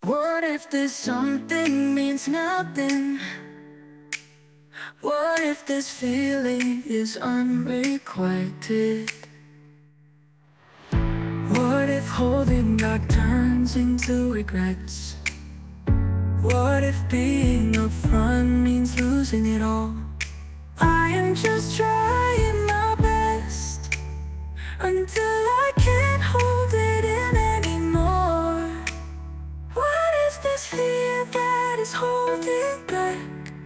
What if this something means nothing? What if this feeling is unrequited? What if holding back turns into regrets? What if being upfront means losing it all? I am just trying my best until I can't hold it in anymore. What is this fear that is holding back?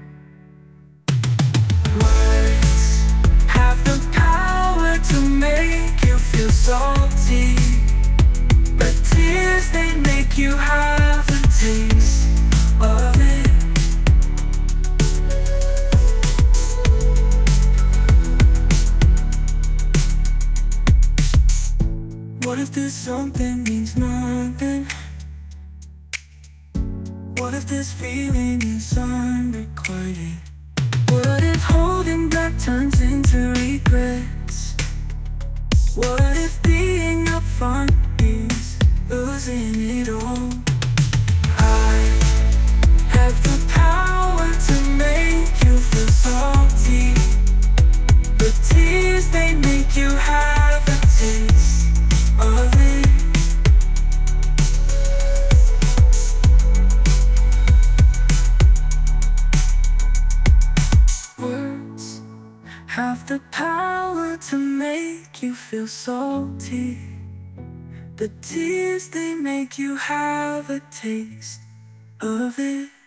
Words have the power to make you feel salty, but tears, they make you have a taste of it. What if this something means nothing? What if this feeling is unrequited? What if holding back turns into regrets? What if being upfront is losing it all? I have the power to make you feel salty, but tears, they make you have a taste of it. Words have the power to make you feel salty, the tears, they make you have a taste of it.